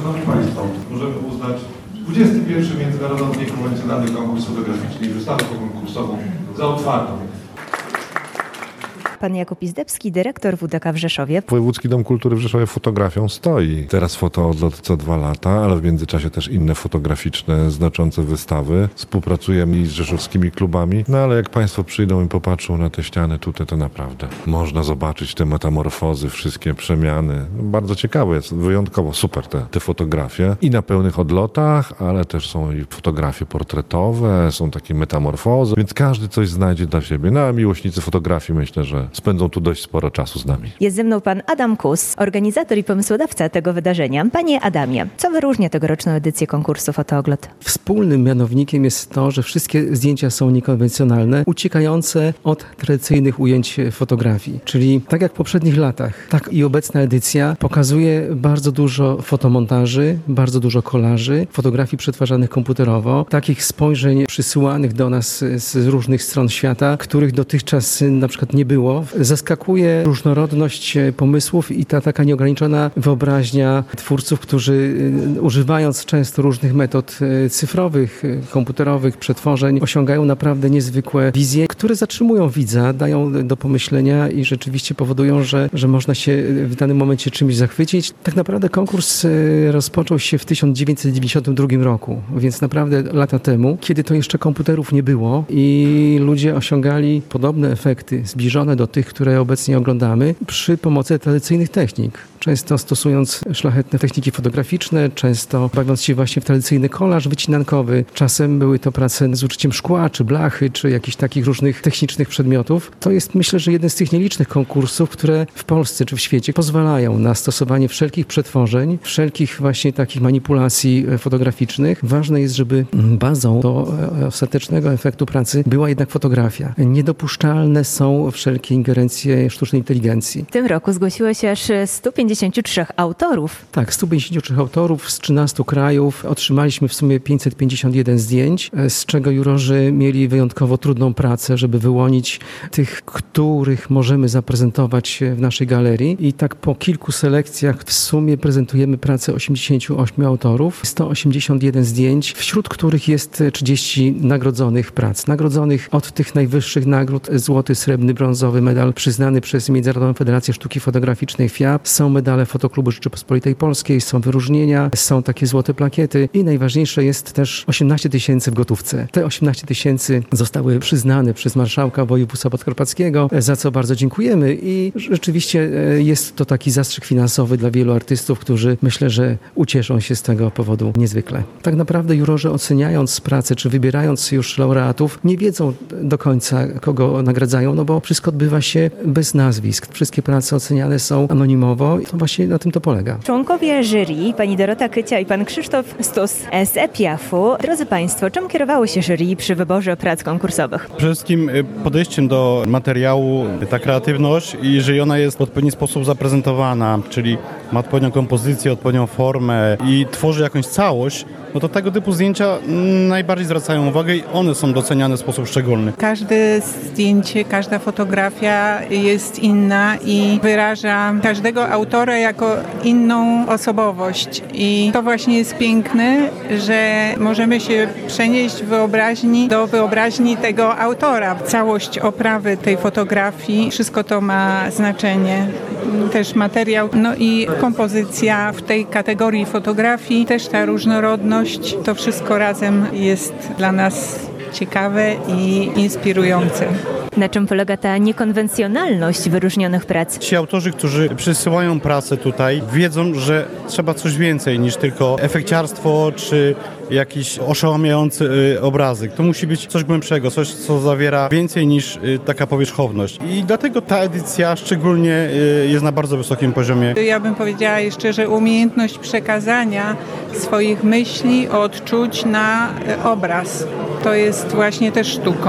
Szanowni Państwo, możemy uznać 21. Międzynarodowy Niekonwencjonalny Konkurs Fotograficzny i Wystawę konkursową za otwartą. Pan Jakub Izdebski, dyrektor WDK w Rzeszowie. Wojewódzki Dom Kultury w Rzeszowie fotografią stoi. Teraz fotoodlot co 2 lata, ale w międzyczasie też inne fotograficzne, znaczące wystawy. Współpracujemy i z rzeszowskimi klubami. No ale jak Państwo przyjdą i popatrzą na te ściany tutaj, to naprawdę można zobaczyć te metamorfozy, wszystkie przemiany. Bardzo ciekawe jest, wyjątkowo super te fotografie. I na pełnych odlotach, ale też są i fotografie portretowe, są takie metamorfozy, więc każdy coś znajdzie dla siebie. No a miłośnicy fotografii myślę, że spędzą tu dość sporo czasu z nami. Jest ze mną pan Adam Kus, organizator i pomysłodawca tego wydarzenia. Panie Adamie, co wyróżnia tegoroczną edycję konkursu Fotooglot? Wspólnym mianownikiem jest to, że wszystkie zdjęcia są niekonwencjonalne, uciekające od tradycyjnych ujęć fotografii. Czyli tak jak w poprzednich latach, tak i obecna edycja pokazuje bardzo dużo fotomontaży, bardzo dużo kolaży, fotografii przetwarzanych komputerowo, takich spojrzeń przysyłanych do nas z różnych stron świata, których dotychczas na przykład nie było. Zaskakuje różnorodność pomysłów i ta taka nieograniczona wyobraźnia twórców, którzy używając często różnych metod cyfrowych, komputerowych, przetworzeń, osiągają naprawdę niezwykłe wizje, które zatrzymują widza, dają do pomyślenia i rzeczywiście powodują, że można się w danym momencie czymś zachwycić. Tak naprawdę konkurs rozpoczął się w 1992 roku, więc naprawdę lata temu, kiedy to jeszcze komputerów nie było i ludzie osiągali podobne efekty, zbliżone do tych, które obecnie oglądamy, przy pomocy tradycyjnych technik. Często stosując szlachetne techniki fotograficzne, często bawiąc się właśnie w tradycyjny kolaż wycinankowy. Czasem były to prace z użyciem szkła, czy blachy, czy jakichś takich różnych technicznych przedmiotów. To jest, myślę, że jeden z tych nielicznych konkursów, które w Polsce czy w świecie pozwalają na stosowanie wszelkich przetworzeń, wszelkich właśnie takich manipulacji fotograficznych. Ważne jest, żeby bazą do ostatecznego efektu pracy była jednak fotografia. Niedopuszczalne są wszelkie ingerencje sztucznej inteligencji. W tym roku zgłosiło się aż 153 autorów. Tak, 153 autorów z 13 krajów. Otrzymaliśmy w sumie 551 zdjęć, z czego jurorzy mieli wyjątkowo trudną pracę, żeby wyłonić tych, których możemy zaprezentować w naszej galerii. I tak po kilku selekcjach w sumie prezentujemy pracę 88 autorów, 181 zdjęć, wśród których jest 30 nagrodzonych prac. Nagrodzonych od tych najwyższych nagród: złoty, srebrny, brązowy medal przyznany przez Międzynarodową Federację Sztuki Fotograficznej FIAP. Są medale Fotoklubu Rzeczypospolitej Polskiej, są wyróżnienia, są takie złote plakiety i najważniejsze jest też 18 000 w gotówce. Te 18 000 zostały przyznane przez marszałka województwa podkarpackiego, za co bardzo dziękujemy i rzeczywiście jest to taki zastrzyk finansowy dla wielu artystów, którzy myślę, że ucieszą się z tego powodu niezwykle. Tak naprawdę jurorzy, oceniając pracę czy wybierając już laureatów, nie wiedzą do końca, kogo nagradzają, no bo wszystko odbywa się bez nazwisk. Wszystkie prace oceniane są anonimowo i to właśnie na tym to polega. Członkowie jury, pani Dorota Kycia i pan Krzysztof Stus z EPIAF-u. Drodzy Państwo, czym kierowało się jury przy wyborze prac konkursowych? Przede wszystkim podejściem do materiału, ta kreatywność i że ona jest w odpowiedni sposób zaprezentowana, czyli ma odpowiednią kompozycję, odpowiednią formę i tworzy jakąś całość, no to tego typu zdjęcia najbardziej zwracają uwagę i one są doceniane w sposób szczególny. Każde zdjęcie, każda fotografia jest inna i wyraża każdego autora jako inną osobowość. I to właśnie jest piękne, że możemy się przenieść do wyobraźni tego autora. Całość oprawy tej fotografii, wszystko to ma znaczenie. Też materiał, no i kompozycja w tej kategorii fotografii, też ta różnorodność, to wszystko razem jest dla nas ciekawe i inspirujące. Na czym polega ta niekonwencjonalność wyróżnionych prac? Ci autorzy, którzy przysyłają pracę tutaj, wiedzą, że trzeba coś więcej niż tylko efekciarstwo czy jakiś oszałamiający obrazek. To musi być coś głębszego, coś, co zawiera więcej niż taka powierzchowność. I dlatego ta edycja szczególnie jest na bardzo wysokim poziomie. Ja bym powiedziała jeszcze, że umiejętność przekazania swoich myśli, odczuć na obraz, to jest właśnie też sztuką.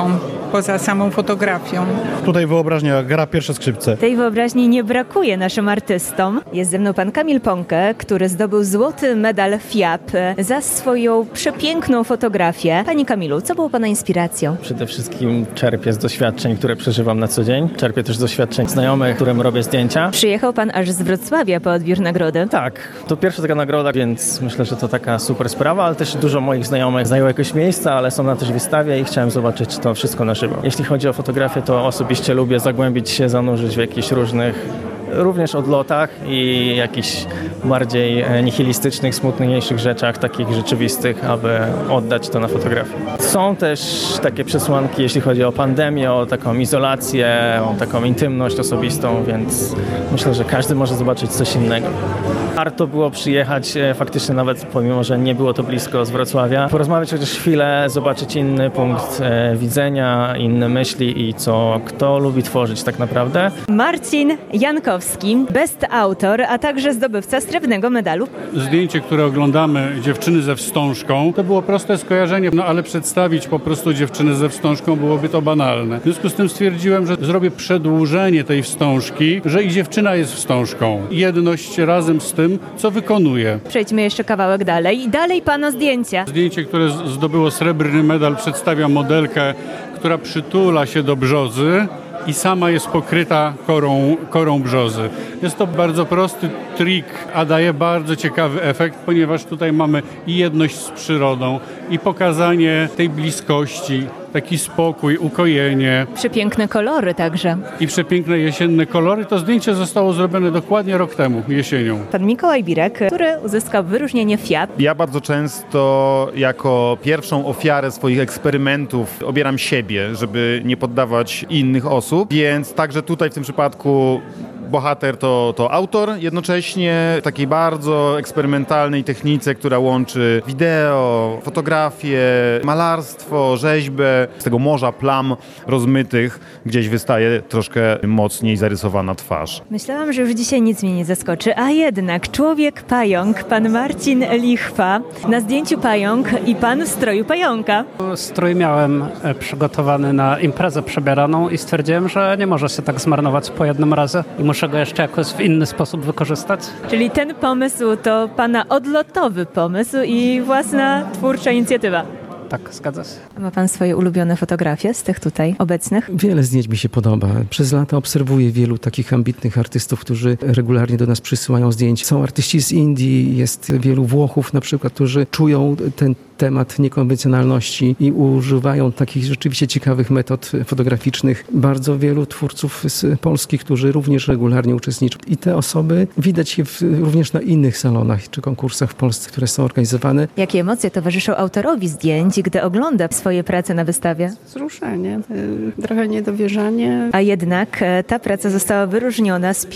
poza samą fotografią. Tutaj wyobraźnia gra pierwsze skrzypce. Tej wyobraźni nie brakuje naszym artystom. Jest ze mną pan Kamil Ponke, który zdobył złoty medal FIAP za swoją przepiękną fotografię. Panie Kamilu, co było pana inspiracją? Przede wszystkim czerpię z doświadczeń, które przeżywam na co dzień. Czerpię też z doświadczeń znajomych, którym robię zdjęcia. Przyjechał pan aż z Wrocławia po odbiór nagrody. Tak, to pierwsza taka nagroda, więc myślę, że to taka super sprawa, ale też dużo moich znajomych zajęło jakieś miejsca, ale są na też wystawie i chciałem zobaczyć to wszystko na żywo. Jeśli chodzi o fotografię, to osobiście lubię zagłębić się, zanurzyć w jakichś różnych również odlotach i jakichś bardziej nihilistycznych, smutniejszych rzeczach, takich rzeczywistych, aby oddać to na fotografię. Są też takie przesłanki, jeśli chodzi o pandemię, o taką izolację, o taką intymność osobistą, więc myślę, że każdy może zobaczyć coś innego. Warto było przyjechać faktycznie nawet, pomimo że nie było to blisko z Wrocławia, porozmawiać chociaż chwilę, zobaczyć inny punkt widzenia, inne myśli i co kto lubi tworzyć tak naprawdę. Marcin Jankowski, best autor, a także zdobywca srebrnego medalu. Zdjęcie, które oglądamy, dziewczyny ze wstążką, to było proste skojarzenie, ale przedstawić po prostu dziewczynę ze wstążką byłoby to banalne. W związku z tym stwierdziłem, że zrobię przedłużenie tej wstążki, że i dziewczyna jest wstążką. Jedność razem z tym, co wykonuje. Przejdźmy jeszcze kawałek dalej i dalej pana zdjęcia. Zdjęcie, które zdobyło srebrny medal, przedstawia modelkę, która przytula się do brzozy i sama jest pokryta korą brzozy. Jest to bardzo prosty trik, a daje bardzo ciekawy efekt, ponieważ tutaj mamy i jedność z przyrodą, i pokazanie tej bliskości, taki spokój, ukojenie. Przepiękne kolory także. I przepiękne jesienne kolory. To zdjęcie zostało zrobione dokładnie rok temu, jesienią. Pan Mikołaj Birek, który uzyskał wyróżnienie FIAP. Ja bardzo często jako pierwszą ofiarę swoich eksperymentów obieram siebie, żeby nie poddawać innych osób, więc także tutaj w tym przypadku bohater to autor, jednocześnie w takiej bardzo eksperymentalnej technice, która łączy wideo, fotografię, malarstwo, rzeźbę. Z tego morza plam rozmytych gdzieś wystaje troszkę mocniej zarysowana twarz. Myślałam, że już dzisiaj nic mnie nie zaskoczy, a jednak człowiek pająk, pan Marcin Lichwa, na zdjęciu pająk i pan w stroju pająka. Strój miałem przygotowany na imprezę przebieraną i stwierdziłem, że nie może się tak zmarnować po jednym razie i muszę go jeszcze jakoś w inny sposób wykorzystać. Czyli ten pomysł to pana odlotowy pomysł i własna twórcza inicjatywa. Tak, zgadza się. A ma pan swoje ulubione fotografie z tych tutaj obecnych? Wiele zdjęć mi się podoba. Przez lata obserwuję wielu takich ambitnych artystów, którzy regularnie do nas przysyłają zdjęć. Są artyści z Indii, jest wielu Włochów na przykład, którzy czują ten temat niekonwencjonalności i używają takich rzeczywiście ciekawych metod fotograficznych. Bardzo wielu twórców z Polski, którzy również regularnie uczestniczą. I te osoby widać je również na innych salonach czy konkursach w Polsce, które są organizowane. Jakie emocje towarzyszą autorowi zdjęć, gdy ogląda swoje prace na wystawie? Wzruszenie, trochę niedowierzanie. A jednak ta praca została wyróżniona z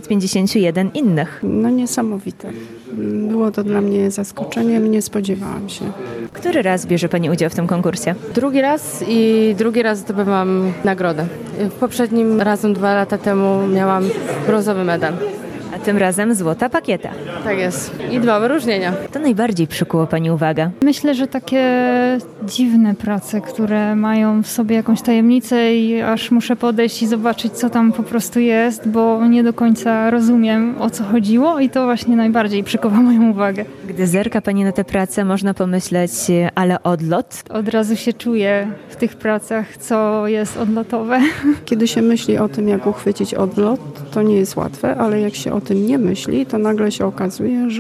551 innych. No niesamowite. Było to dla mnie zaskoczeniem, nie spodziewałam się. Który raz bierze pani udział w tym konkursie? Drugi raz zdobywam nagrodę. Poprzednim razem 2 lata temu miałam brązowy medal. A tym razem złota pakieta. Tak jest. I 2 wyróżnienia. To najbardziej przykuło pani uwagę? Myślę, że takie dziwne prace, które mają w sobie jakąś tajemnicę i aż muszę podejść i zobaczyć, co tam po prostu jest, bo nie do końca rozumiem, o co chodziło i to właśnie najbardziej przykuwa moją uwagę. Gdy zerka pani na te prace, można pomyśleć, ale odlot? Od razu się czuję w tych pracach, co jest odlotowe. Kiedy się myśli o tym, jak uchwycić odlot, to nie jest łatwe, ale jak się o tym nie myśli, to nagle się okazuje,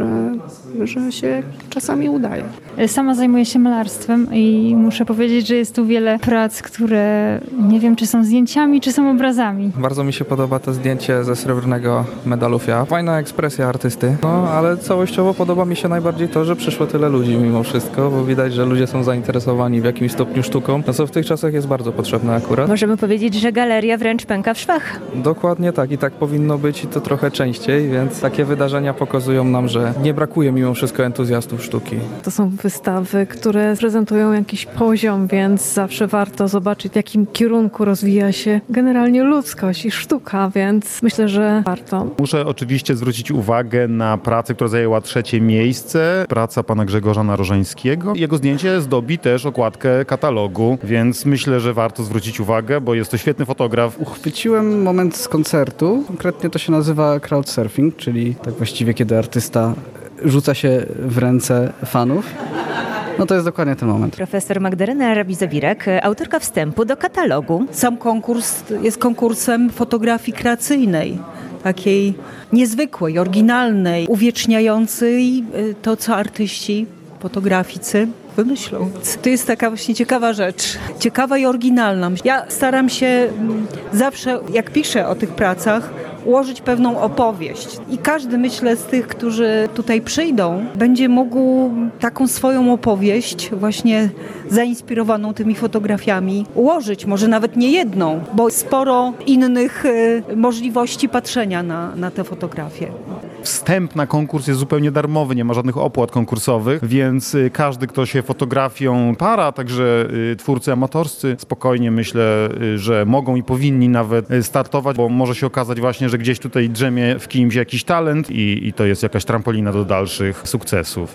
że się czasami udaje. Sama zajmuję się malarstwem i muszę powiedzieć, że jest tu wiele prac, które nie wiem, czy są zdjęciami, czy są obrazami. Bardzo mi się podoba to zdjęcie ze srebrnego medalu FIAP. Fajna ekspresja artysty, ale całościowo podoba mi się najbardziej to, że przyszło tyle ludzi mimo wszystko, bo widać, że ludzie są zainteresowani w jakimś stopniu sztuką, co w tych czasach jest bardzo potrzebne akurat. Możemy powiedzieć, że galeria wręcz pęka w szwach. Dokładnie tak i tak powinno być i to trochę częściej. lepiej, więc takie wydarzenia pokazują nam, że nie brakuje mimo wszystko entuzjastów sztuki. To są wystawy, które prezentują jakiś poziom, więc zawsze warto zobaczyć, w jakim kierunku rozwija się generalnie ludzkość i sztuka, więc myślę, że warto. Muszę oczywiście zwrócić uwagę na pracę, która zajęła 3. miejsce. Praca pana Grzegorza Narożeńskiego. Jego zdjęcie zdobi też okładkę katalogu, więc myślę, że warto zwrócić uwagę, bo jest to świetny fotograf. Uchwyciłem moment z koncertu. Konkretnie to się nazywa crowdsurfing, czyli tak właściwie kiedy artysta rzuca się w ręce fanów. No to jest dokładnie ten moment. Profesor Magdalena Rabizowirek, autorka wstępu do katalogu. Sam konkurs jest konkursem fotografii kreacyjnej, takiej niezwykłej, oryginalnej, uwieczniającej to, co artyści, fotograficy wymyślą. To jest taka właśnie ciekawa rzecz. Ciekawa i oryginalna. Ja staram się zawsze, jak piszę o tych pracach, ułożyć pewną opowieść. I każdy, myślę, z tych, którzy tutaj przyjdą, będzie mógł taką swoją opowieść, właśnie zainspirowaną tymi fotografiami, ułożyć. Może nawet nie jedną, bo sporo innych możliwości patrzenia na te fotografie. Wstęp na konkurs jest zupełnie darmowy, nie ma żadnych opłat konkursowych, więc każdy, kto się fotografią para, także twórcy amatorscy, spokojnie myślę, że mogą i powinni nawet startować, bo może się okazać właśnie, że gdzieś tutaj drzemie w kimś jakiś talent i to jest jakaś trampolina do dalszych sukcesów.